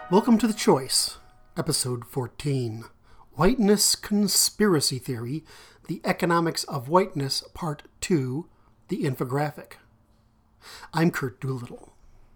Welcome to The Choice, Episode 14, Whiteness Conspiracy Theory, The Economics of Whiteness, Part 2, The Infographic. I'm Kurt Doolittle.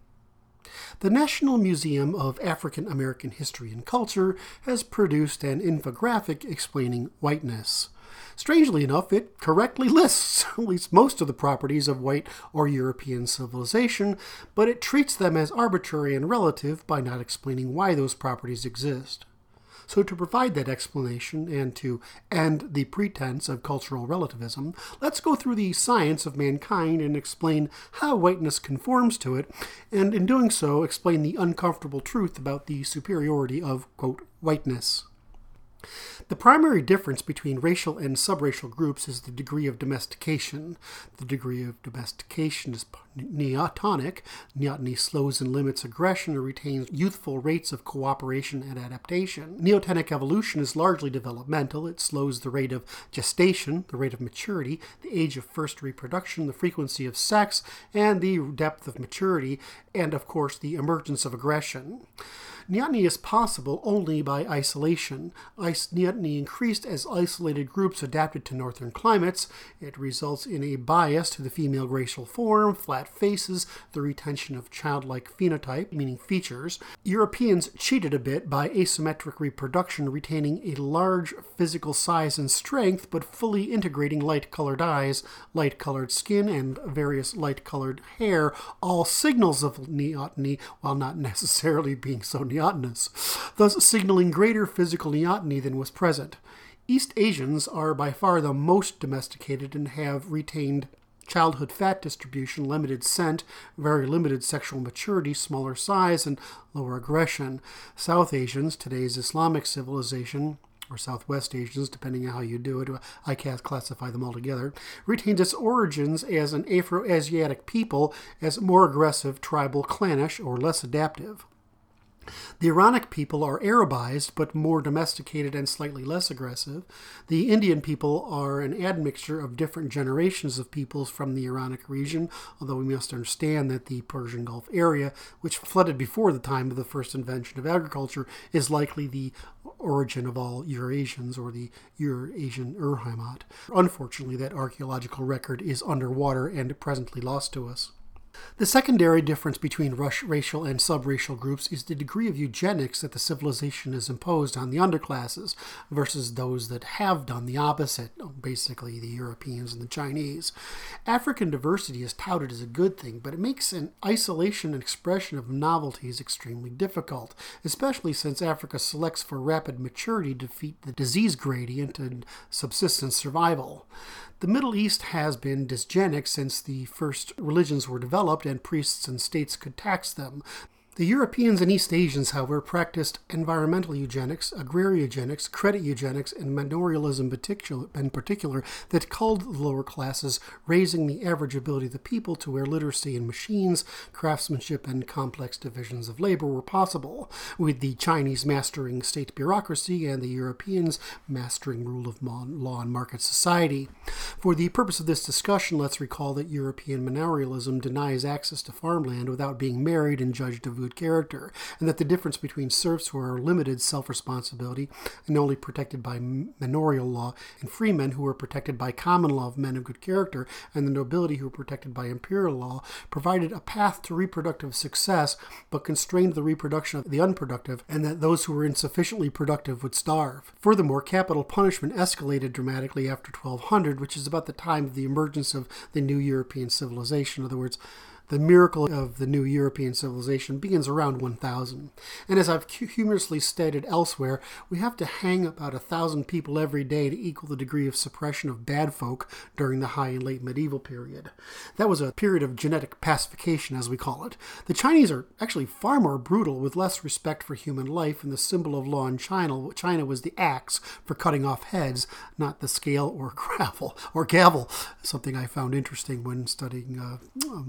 The National Museum of African American History and Culture has produced an infographic explaining whiteness. Strangely enough, it correctly lists at least most of the properties of white or European civilization, but it treats them as arbitrary and relative by not explaining why those properties exist. So to provide that explanation and to end the pretense of cultural relativism, let's go through the science of mankind and explain how whiteness conforms to it, and in doing so, explain the uncomfortable truth about the superiority of, quote, whiteness. The primary difference between racial and subracial groups is the degree of domestication. The degree of domestication is neotonic. Neoteny slows and limits aggression and retains youthful rates of cooperation and adaptation. Neotenic evolution is largely developmental. It slows the rate of gestation, the rate of maturity, the age of first reproduction, the frequency of sex, and the depth of maturity, and of course the emergence of aggression. Neoteny is possible only by isolation. Neoteny increased as isolated groups adapted to northern climates. It results in a bias to the female racial form, flat faces, the retention of childlike phenotype, meaning features. Europeans cheated a bit by asymmetric reproduction, retaining a large physical size and strength, but fully integrating light-colored eyes, light-colored skin, and various light-colored hair, all signals of neoteny, while not necessarily being so neotenous, thus signaling greater physical neoteny than was present. East Asians are by far the most domesticated and have retained childhood fat distribution, limited scent, very limited sexual maturity, smaller size, and lower aggression. South Asians, today's Islamic civilization, or Southwest Asians, depending on how you do it, I can't classify them all together, retains its origins as an Afro-Asiatic people, as more aggressive, tribal, clannish, or less adaptive. The Iranic people are Arabized, but more domesticated and slightly less aggressive. The Indian people are an admixture of different generations of peoples from the Iranic region, although we must understand that the Persian Gulf area, which flooded before the time of the first invention of agriculture, is likely the origin of all Eurasians, or the Eurasian Urheimat. Unfortunately, that archaeological record is underwater and presently lost to us. The secondary difference between racial and subracial groups is the degree of eugenics that the civilization has imposed on the underclasses versus those that have done the opposite, basically the Europeans and the Chinese. African diversity is touted as a good thing, but it makes an isolation and expression of novelties extremely difficult, especially since Africa selects for rapid maturity to defeat the disease gradient and subsistence survival. The Middle East has been dysgenic since the first religions were developed and priests and states could tax them. The Europeans and East Asians, however, practiced environmental eugenics, agrarian eugenics, credit eugenics, and manorialism in particular that culled the lower classes, raising the average ability of the people to where literacy in machines, craftsmanship, and complex divisions of labor were possible, with the Chinese mastering state bureaucracy and the Europeans mastering rule of law and market society. For the purpose of this discussion, let's recall that European manorialism denies access to farmland without being married and judged of good character, and that the difference between serfs who are limited self-responsibility and only protected by manorial law, and freemen who are protected by common law of men of good character, and the nobility who are protected by imperial law, provided a path to reproductive success, but constrained the reproduction of the unproductive, and that those who were insufficiently productive would starve. Furthermore, capital punishment escalated dramatically after 1200, which is about the time of the emergence of the new European civilization. In other words, the miracle of the new European civilization begins around 1000. And as I've humorously stated elsewhere, we have to hang about 1,000 people every day to equal the degree of suppression of bad folk during the high and late medieval period. That was a period of genetic pacification, as we call it. The Chinese are actually far more brutal, with less respect for human life, and the symbol of law in China was the axe for cutting off heads, not the scale or gavel, something I found interesting when studying Mongol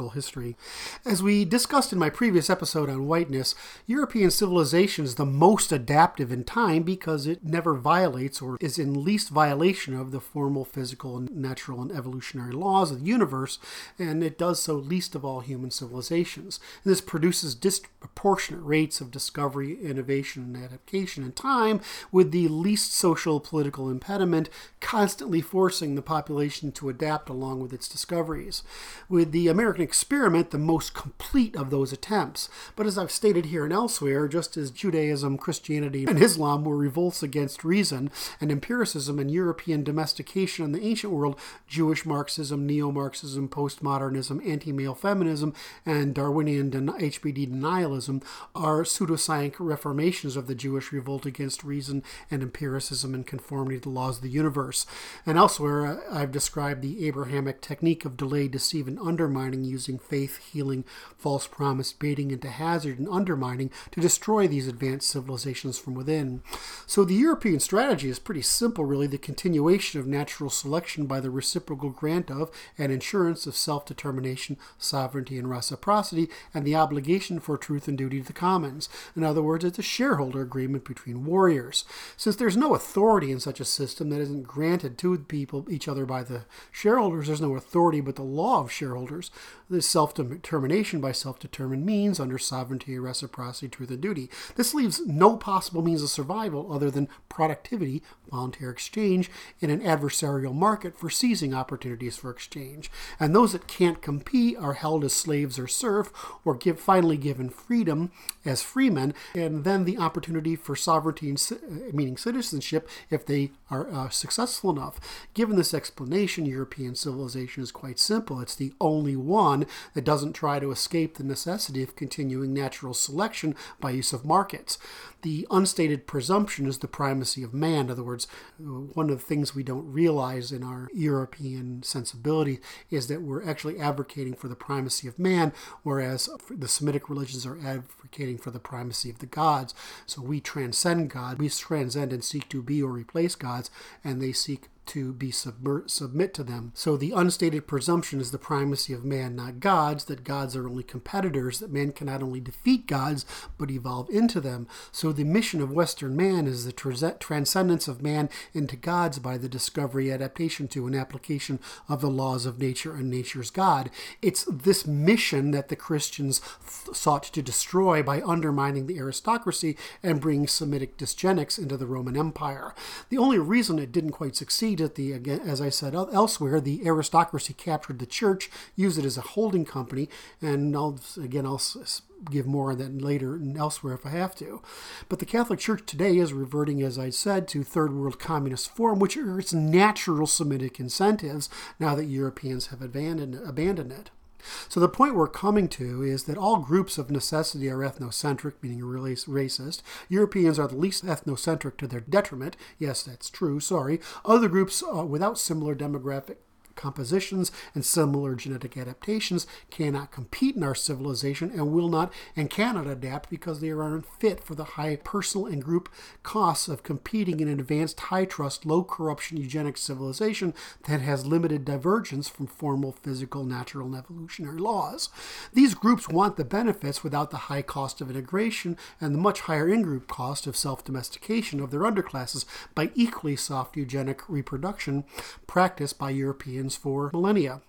natural history. As we discussed in my previous episode on whiteness, European civilization is the most adaptive in time because it never violates or is in least violation of the formal physical and natural and evolutionary laws of the universe, and it does so least of all human civilizations. And this produces disproportionate rates of discovery, innovation, and adaptation in time, with the least social political impediment constantly forcing the population to adapt along with its discoveries. With the American experiment, the most complete of those attempts. But as I've stated here and elsewhere, just as Judaism, Christianity, and Islam were revolts against reason and empiricism and European domestication in the ancient world, Jewish Marxism, neo-Marxism, postmodernism, anti-male feminism, and Darwinian HBD denialism are pseudoscientific reformations of the Jewish revolt against reason and empiricism and conformity to the laws of the universe. And elsewhere, I've described the Abrahamic technique of delay, deceive, and undermining using faith, healing, false promise, baiting into hazard, and undermining to destroy these advanced civilizations from within. So the European strategy is pretty simple, really, the continuation of natural selection by the reciprocal grant of and insurance of self-determination, sovereignty, and reciprocity, and the obligation for truth and duty to the commons. In other words, it's a shareholder agreement between warriors. Since there's no authority in such a system that isn't granted to people, each other by the shareholders, there's no authority but the law of shareholders. There's self-determination by self-determined means under sovereignty, reciprocity, truth, and duty. This leaves no possible means of survival other than productivity, voluntary exchange, in an adversarial market for seizing opportunities for exchange. And those that can't compete are held as slaves or serf, or finally given freedom as freemen, and then the opportunity for sovereignty, meaning citizenship, if they are successful enough. Given this explanation, European civilization is quite simple. It's the only one that doesn't try to escape the necessity of continuing natural selection by use of markets. The unstated presumption is the primacy of man. In other words, one of the things we don't realize in our European sensibility is that we're actually advocating for the primacy of man, whereas the Semitic religions are advocating for the primacy of the gods. So we transcend God. We transcend and seek to be or replace gods, and they seek to be submit to them. So the unstated presumption is the primacy of man, not gods, that gods are only competitors, that man can not only defeat gods, but evolve into them. So the mission of Western man is the transcendence of man into gods by the discovery, adaptation to, and application of the laws of nature and nature's God. It's this mission that the Christians sought to destroy by undermining the aristocracy and bringing Semitic dysgenics into the Roman Empire. The only reason it didn't quite succeed again, as I said elsewhere, the aristocracy captured the church, used it as a holding company, and I'll give more on that later and elsewhere if I have to. But the Catholic Church today is reverting, as I said, to third world communist form, which are its natural Semitic incentives now that Europeans have abandoned it. So the point we're coming to is that all groups of necessity are ethnocentric, meaning racist. Europeans are the least ethnocentric to their detriment. Yes, that's true, sorry. Other groups without similar demographic compositions and similar genetic adaptations cannot compete in our civilization and will not and cannot adapt because they are unfit for the high personal and group costs of competing in an advanced, high-trust, low-corruption eugenic civilization that has limited divergence from formal physical, natural, and evolutionary laws. These groups want the benefits without the high cost of integration and the much higher in-group cost of self-domestication of their underclasses by equally soft eugenic reproduction practiced by Europeans for millennia.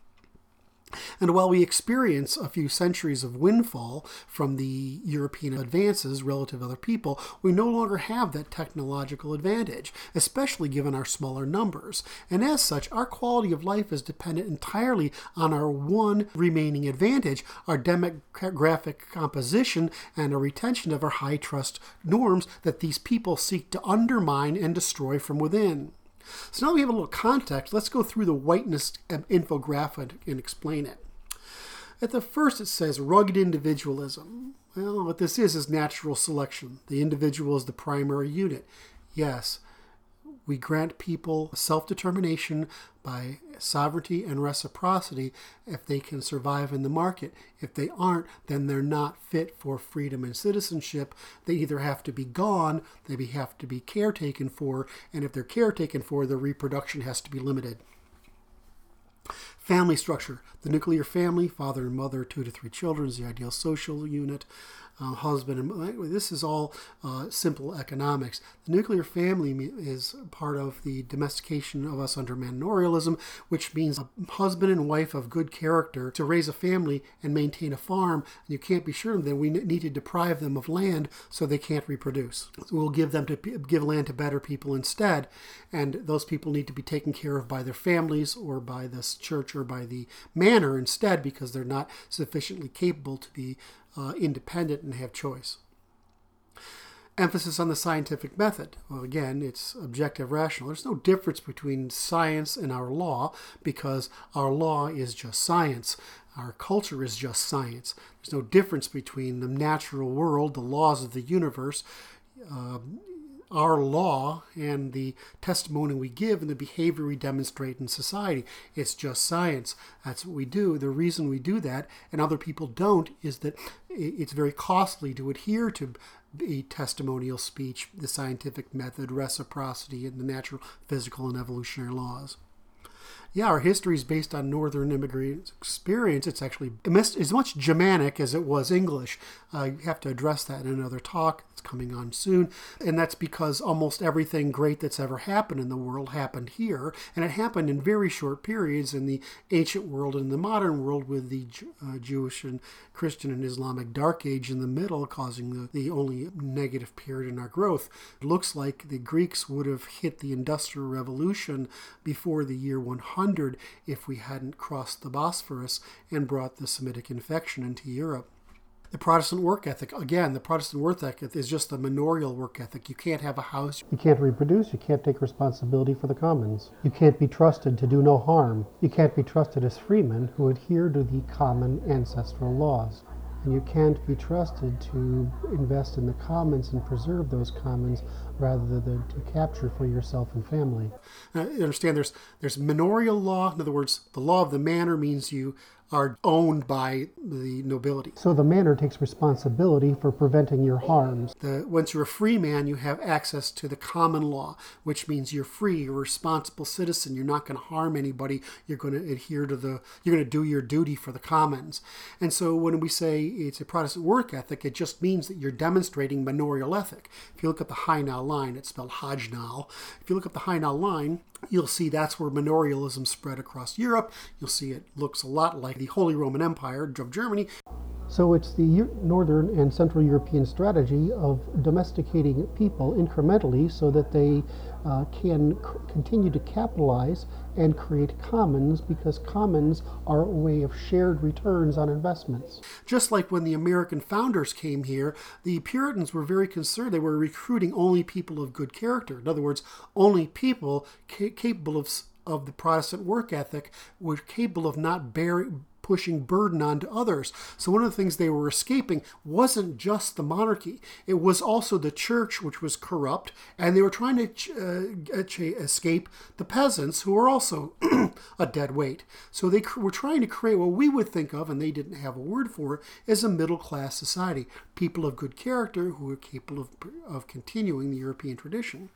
And while we experience a few centuries of windfall from the European advances relative to other people, we no longer have that technological advantage, especially given our smaller numbers. And as such, our quality of life is dependent entirely on our one remaining advantage, our demographic composition and a retention of our high trust norms that these people seek to undermine and destroy from within. So now we have a little context. Let's go through the whiteness infographic and explain it. At the first it says rugged individualism. Well, what this is natural selection. The individual is the primary unit. Yes, we grant people self-determination by sovereignty and reciprocity if they can survive in the market. If they aren't, then they're not fit for freedom and citizenship. They either have to be gone, they have to be caretaken for, and if they're caretaken for, their reproduction has to be limited. Family structure. The nuclear family, father and mother, 2 to 3 children is the ideal social unit. Husband and this is all simple economics. The nuclear family is part of the domestication of us under manorialism, which means a husband and wife of good character to raise a family and maintain a farm. And you can't be sure then we need to deprive them of land so they can't reproduce. So we'll give land to better people instead, and those people need to be taken care of by their families or by this church or by the manor instead, because they're not sufficiently capable to be independent and have choice. Emphasis on the scientific method. Well, again, it's objective rational. There's no difference between science and our law, because our law is just science. Our culture is just science. There's no difference between the natural world, the laws of the universe, our law, and the testimony we give and the behavior we demonstrate in society. It's just science. That's what we do. The reason we do that and other people don't is that it's very costly to adhere to a testimonial speech, the scientific method, reciprocity, and the natural, physical, and evolutionary laws. Yeah, our history is based on Northern immigrant experience. It's actually as much Germanic as it was English. You have to address that in another talk. It's coming on soon. And that's because almost everything great that's ever happened in the world happened here. And it happened in very short periods in the ancient world and the modern world, with the Jewish and Christian and Islamic Dark Age in the middle, causing the only negative period in our growth. It looks like the Greeks would have hit the Industrial Revolution before the year 100 if we hadn't crossed the Bosphorus and brought the Semitic infection into Europe. The Protestant work ethic. Again, the Protestant work ethic is just the manorial work ethic. You can't have a house. You can't reproduce. You can't take responsibility for the commons. You can't be trusted to do no harm. You can't be trusted as freemen who adhere to the common ancestral laws. And you can't be trusted to invest in the commons and preserve those commons rather than to capture for yourself and family. You understand there's manorial law. In other words, the law of the manor means you are owned by the nobility. So the manor takes responsibility for preventing your harms. Once you're a free man, you have access to the common law, which means you're free, you're a responsible citizen, you're not going to harm anybody, you're going to adhere to you're going to do your duty for the commons. And so when we say it's a Protestant work ethic, it just means that you're demonstrating manorial ethic. If you look at the Hainal line, it's spelled Hajnal. If you look at the Hainal line, you'll see that's where manorialism spread across Europe. You'll see it looks a lot like the Holy Roman Empire of Germany. So it's the Northern and Central European strategy of domesticating people incrementally so that they can continue to capitalize and create commons, because commons are a way of shared returns on investments. Just like when the American founders came here, the Puritans were very concerned. They were recruiting only people of good character. In other words, only people capable of the Protestant work ethic were capable of not pushing burden onto others. So one of the things they were escaping wasn't just the monarchy. It was also the church, which was corrupt, and they were trying to escape the peasants, who were also a dead weight. So they were trying to create what we would think of, and they didn't have a word for it, as a middle-class society. People of good character who were capable of continuing the European tradition.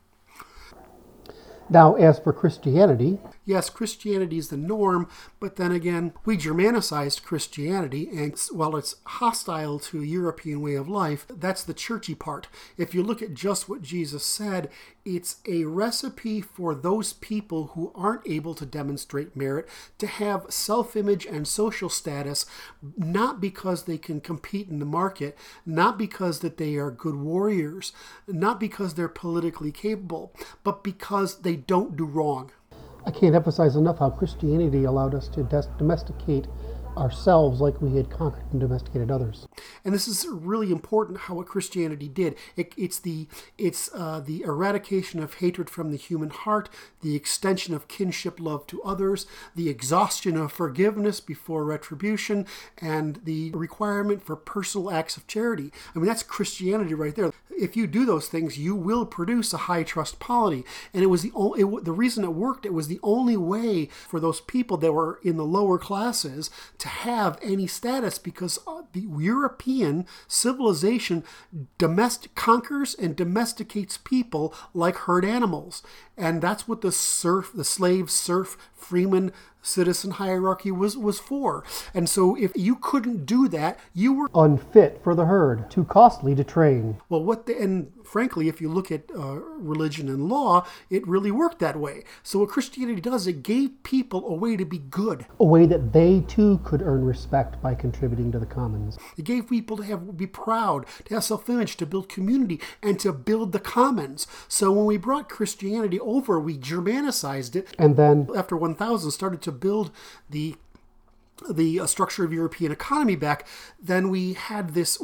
Now, as for Christianity... Yes, Christianity is the norm, but then again, we Germanicized Christianity, and while it's hostile to a European way of life, that's the churchy part. If you look at just what Jesus said, it's a recipe for those people who aren't able to demonstrate merit to have self-image and social status, not because they can compete in the market, not because that they are good warriors, not because they're politically capable, but because they don't do wrong. I can't emphasize enough how Christianity allowed us to domesticate ourselves like we had conquered and domesticated others. And this is really important, how what Christianity did. It's the eradication of hatred from the human heart, the extension of kinship love to others, the exhaustion of forgiveness before retribution, and the requirement for personal acts of charity. I mean, that's Christianity right there. If you do those things, you will produce a high trust polity. And it was the reason it worked. It was the only way for those people that were in the lower classes to have any status, because the European civilization conquers and domesticates people like herd animals. And that's what the slave serf freeman citizen hierarchy was for. And so if you couldn't do that, you were unfit for the herd, too costly to train. Well, and frankly, if you look at religion and law, it really worked that way. So what Christianity does, it gave people a way to be good. A way that they too could earn respect by contributing to the commons. It gave people to be proud, to have self-image, to build community, and to build the commons. So when we brought Christianity over, we Germanicized it. And then, after 1000, started to build the structure of European economy back, then we had this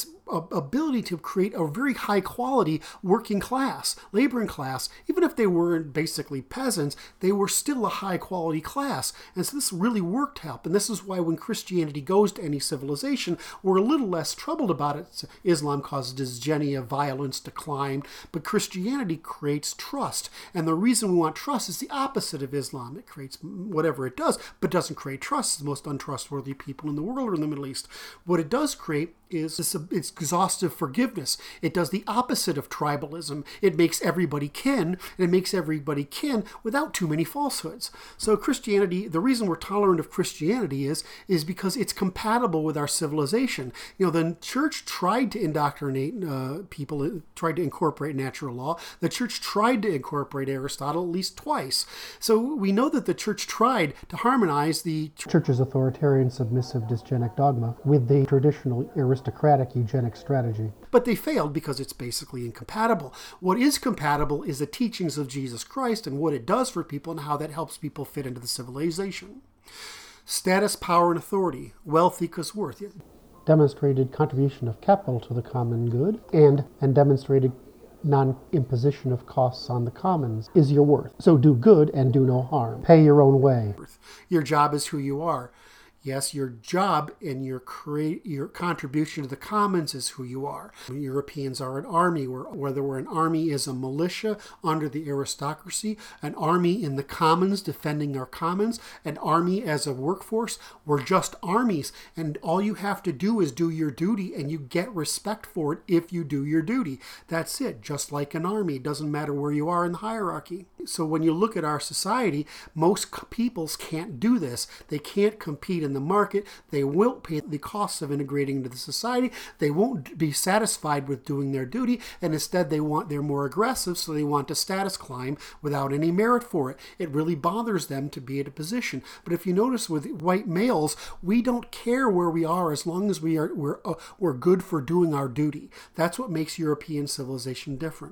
ability to create a very high quality working class, laboring class. Even if they weren't basically peasants, they were still a high quality class. And so this really worked help. And this is why when Christianity goes to any civilization, we're a little less troubled about it. Islam causes dysgenia, violence, decline, but Christianity creates trust. And the reason we want trust is the opposite of Islam. It creates whatever it does, but doesn't create trust. It's the most untrustworthy people in the world or in the Middle East. What it does create is it's exhaustive forgiveness. It does the opposite of tribalism. It makes everybody kin, and it makes everybody kin without too many falsehoods. So Christianity, the reason we're tolerant of Christianity is because it's compatible with our civilization. The church tried to indoctrinate people, tried to incorporate natural law. The church tried to incorporate Aristotle at least twice. So we know that the church tried to harmonize the church's authoritarian, submissive, dysgenic dogma with the traditional aristocratic eugenic strategy. But they failed because it's basically incompatible. What is compatible is the teachings of Jesus Christ and what it does for people and how that helps people fit into the civilization. Status, power, and authority. Wealth equals worth. Demonstrated contribution of capital to the common good and demonstrated non-imposition of costs on the commons is your worth. So do good and do no harm. Pay your own way. Your job is who you are. Yes, your job and your contribution to the commons is who you are. Europeans are an army, whether an army is a militia under the aristocracy, an army in the commons defending our commons, an army as a workforce. We're just armies, and all you have to do is do your duty, and you get respect for it if you do your duty. That's it, just like an army. It doesn't matter where you are in the hierarchy. So when you look at our society, most peoples can't do this. They can't compete in the market. They won't pay the costs of integrating into the society. They won't be satisfied with doing their duty, and instead they're more aggressive, so they want to status climb without any merit for it. It really bothers them to be at a position. But if you notice with white males, we don't care where we are as long as we're good for doing our duty. That's what makes European civilization different.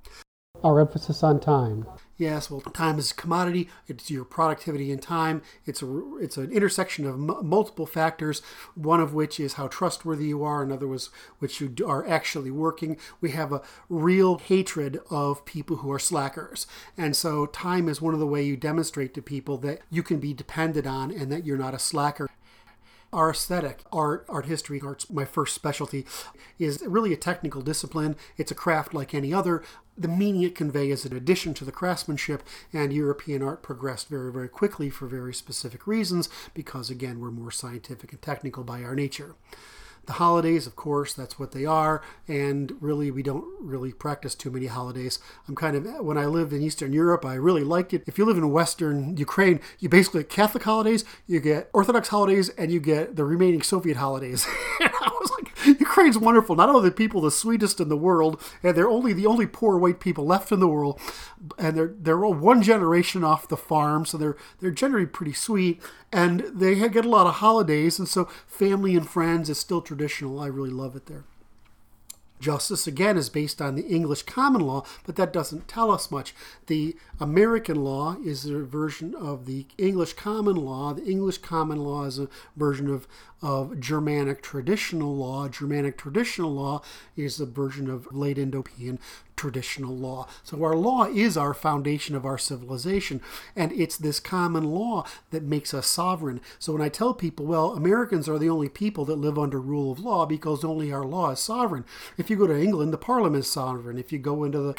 Our emphasis on time. Yes, well, time is a commodity. It's your productivity in time. It's an intersection of multiple factors, one of which is how trustworthy you are, another was which you are actually working. We have a real hatred of people who are slackers. And so time is one of the ways you demonstrate to people that you can be depended on and that you're not a slacker. Our aesthetic, art history, art's my first specialty, is really a technical discipline. It's a craft like any other. The meaning it conveys is an addition to the craftsmanship, and European art progressed very, very quickly for very specific reasons because, again, we're more scientific and technical by our nature. The holidays, of course, that's what they are, and really we don't really practice too many holidays. When I lived in Eastern Europe, I really liked it. If you live in Western Ukraine, you basically get Catholic holidays, you get Orthodox holidays, and you get the remaining Soviet holidays. And I was like, Ukraine's wonderful. Not only are the people the sweetest in the world, and they're the only poor white people left in the world, and they're all one generation off the farm, so they're generally pretty sweet, and they get a lot of holidays, and so family and friends is still traditional. I really love it there. Justice, again, is based on the English common law, but that doesn't tell us much. The American law is a version of the English common law. The English common law is a version of Germanic traditional law. Germanic traditional law is a version of late Indo-European traditional law. So our law is our foundation of our civilization, and it's this common law that makes us sovereign. So when I tell people, well, Americans are the only people that live under rule of law because only our law is sovereign. If you go to England, the Parliament is sovereign. If you go into the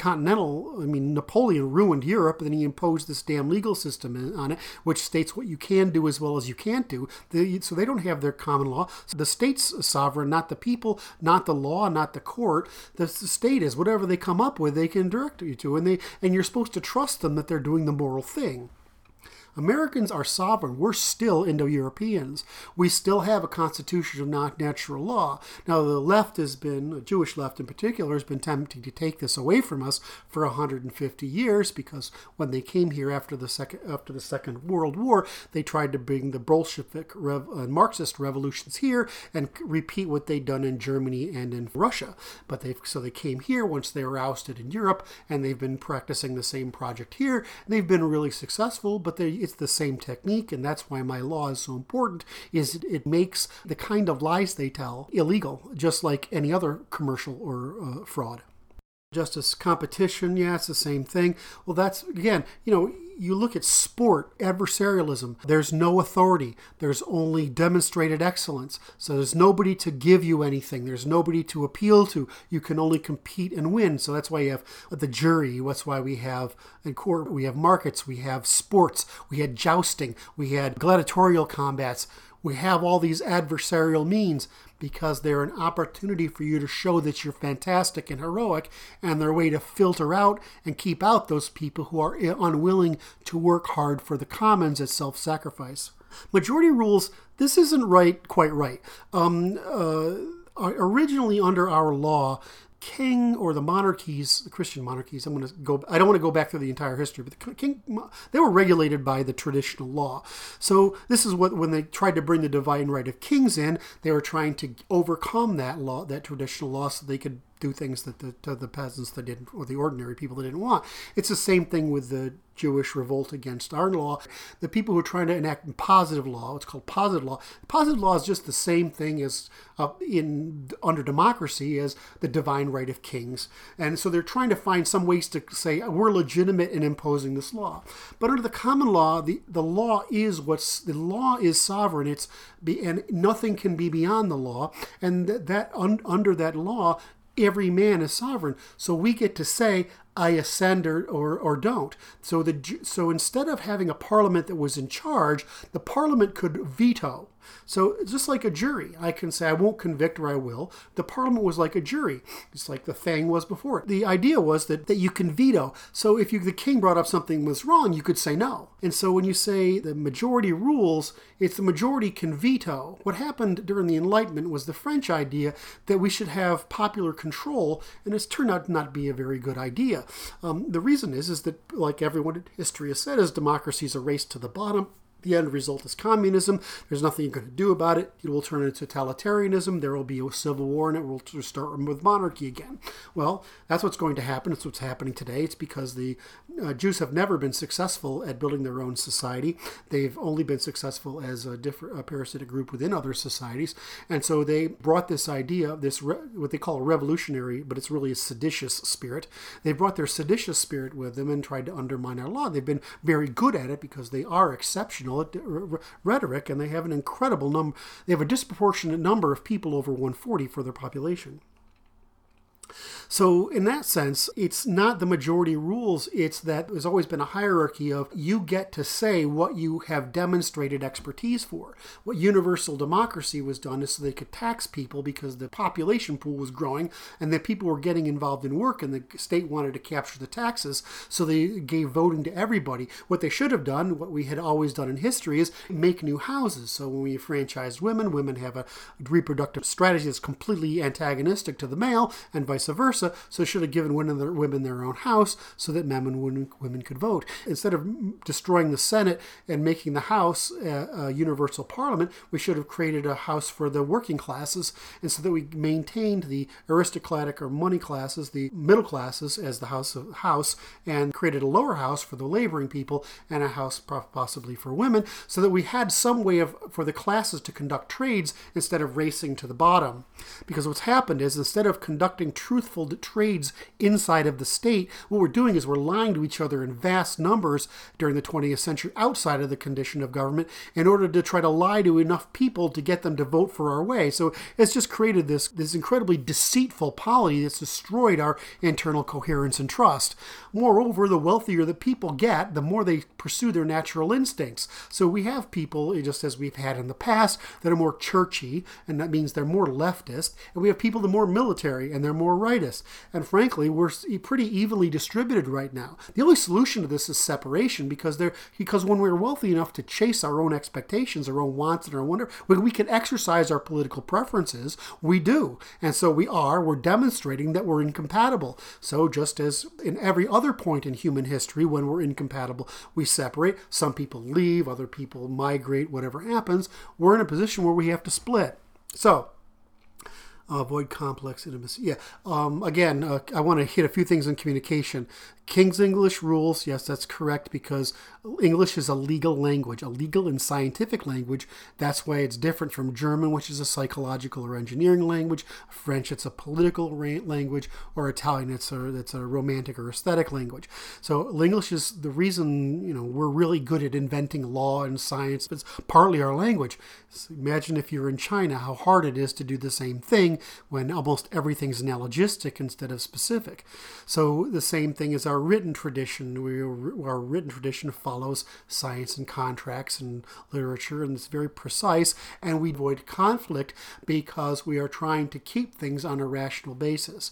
Napoleon ruined Europe, and then he imposed this damn legal system on it, which states what you can do as well as you can't do. So they don't have their common law. So the state's sovereign, not the people, not the law, not the court. The state is whatever they come up with, they can direct you to, and you're supposed to trust them that they're doing the moral thing. Americans are sovereign. We're still Indo-Europeans. We still have a constitution of natural law. Now, the left has been, the Jewish left in particular, has been attempting to take this away from us for 150 years, because when they came here after the Second World War, they tried to bring the Bolshevik and Marxist revolutions here and repeat what they'd done in Germany and in Russia. But they came here once they were ousted in Europe, and they've been practicing the same project here. They've been really successful, but it's the same technique, and that's why my law is so important, is it makes the kind of lies they tell illegal, just like any other commercial or fraud. Justice competition, yeah, it's the same thing. Well, that's, again, you look at sport, adversarialism, there's no authority. There's only demonstrated excellence. So there's nobody to give you anything. There's nobody to appeal to. You can only compete and win. So that's why you have the jury. That's why we have in court, we have markets, we have sports, we had jousting, we had gladiatorial combats. We have all these adversarial means because they're an opportunity for you to show that you're fantastic and heroic, and they're a way to filter out and keep out those people who are unwilling to work hard for the commons as self-sacrifice. Majority rules, this isn't quite right. Originally under our law, king or the monarchies, the Christian monarchies, I don't want to go back through the entire history, but the king, they were regulated by the traditional law. So this is when they tried to bring the divine right of kings in, they were trying to overcome that law, that traditional law, so they could do things that the peasants that didn't, or the ordinary people that didn't want. It's the same thing with the Jewish revolt against our law. The people who are trying to enact positive law, it's called positive law. Positive law is just the same thing as under democracy as the divine right of kings. And so they're trying to find some ways to say we're legitimate in imposing this law. But under the common law, the law is sovereign. And nothing can be beyond the law. And under that law, every man is sovereign. So we get to say, I ascend or don't. So instead of having a parliament that was in charge, the parliament could veto. So just like a jury, I can say I won't convict or I will. The parliament was like a jury, just like the thing was before. The idea was that you can veto. So if the king brought up something was wrong, you could say no. And so when you say the majority rules, it's the majority can veto. What happened during the Enlightenment was the French idea that we should have popular control, and it's turned out not to be a very good idea. The reason is that, like everyone in history has said, is democracy is a race to the bottom. The end result is communism. There's nothing you can do about it. It will turn into totalitarianism. There will be a civil war, and it will start with monarchy again. Well, that's what's going to happen. It's what's happening today. It's because the Jews have never been successful at building their own society. They've only been successful as a parasitic group within other societies. And so they brought this idea, what they call a revolutionary, but it's really a seditious spirit. They brought their seditious spirit with them and tried to undermine our law. They've been very good at it because they are exceptional at rhetoric, and they have an incredible number. They have a disproportionate number of people over 140 for their population. So in that sense, it's not the majority rules. It's that there's always been a hierarchy of you get to say what you have demonstrated expertise for. What universal democracy was done is so they could tax people because the population pool was growing and that people were getting involved in work and the state wanted to capture the taxes. So they gave voting to everybody. What they should have done, what we had always done in history, is make new houses. So when we franchised women have a reproductive strategy that's completely antagonistic to the male and vice versa. So it should have given women their own house so that men and women could vote. Instead of destroying the Senate and making the House a universal parliament, we should have created a house for the working classes, and so that we maintained the aristocratic or money classes, the middle classes, as the house, and created a lower house for the laboring people and a house possibly for women, so that we had some way for the classes to conduct trades instead of racing to the bottom. Because what's happened is, instead of conducting truthful trades inside of the state, what we're doing is we're lying to each other in vast numbers during the 20th century outside of the condition of government in order to try to lie to enough people to get them to vote for our way. So it's just created this incredibly deceitful polity that's destroyed our internal coherence and trust. Moreover, the wealthier the people get, the more they pursue their natural instincts. So we have people, just as we've had in the past, that are more churchy, and that means they're more leftist, and we have people that are more military and they're more rightist. whiteness. And frankly, we're pretty evenly distributed right now. The only solution to this is separation, because when we're wealthy enough to chase our own expectations, our own wants, and our wonder, when we can exercise our political preferences, we do. And so we're demonstrating that we're incompatible. So just as in every other point in human history, when we're incompatible, we separate. Some people leave, other people migrate, whatever happens, we're in a position where we have to split. So, avoid complex intimacy. Yeah. Again, I want to hit a few things in communication. King's English rules. Yes, that's correct, because English is a legal language, a legal and scientific language. That's why it's different from German, which is a psychological or engineering language. French, it's a political language, or Italian, it's a romantic or aesthetic language. So English is the reason, we're really good at inventing law and science. It's partly our language. So imagine if you're in China, how hard it is to do the same thing when almost everything's analogistic instead of specific. So the same thing is our written tradition. Our written tradition follows science and contracts and literature, and it's very precise, and we avoid conflict because we are trying to keep things on a rational basis.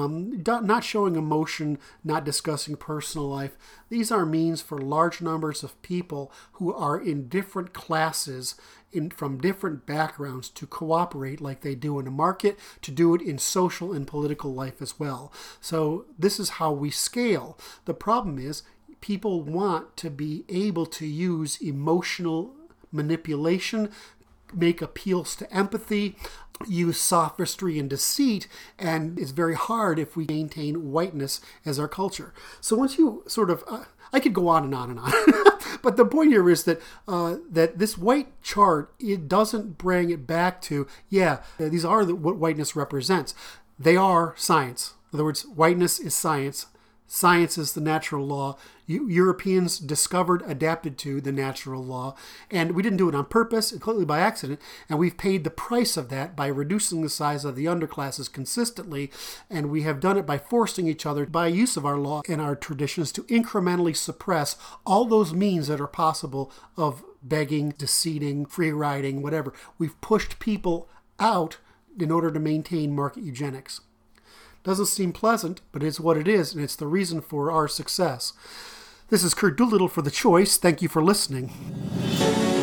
Not showing emotion, not discussing personal life. These are means for large numbers of people who are in different classes from different backgrounds to cooperate like they do in a market, to do it in social and political life as well. So this is how we scale. The problem is people want to be able to use emotional manipulation, make appeals to empathy, use sophistry and deceit, and it's very hard if we maintain whiteness as our culture. So once you sort of, I could go on and on and on, but the point here is that that this white chart, it doesn't bring it back to, these are what whiteness represents. They are science. In other words, whiteness is science. Science is the natural law. Europeans discovered, adapted to the natural law, and we didn't do it on purpose, completely by accident, and we've paid the price of that by reducing the size of the underclasses consistently, and we have done it by forcing each other, by use of our law and our traditions, to incrementally suppress all those means that are possible of begging, deceiving, free riding, whatever. We've pushed people out in order to maintain market eugenics. Doesn't seem pleasant, but it's what it is, and it's the reason for our success. This is Kurt Doolittle for The Choice. Thank you for listening.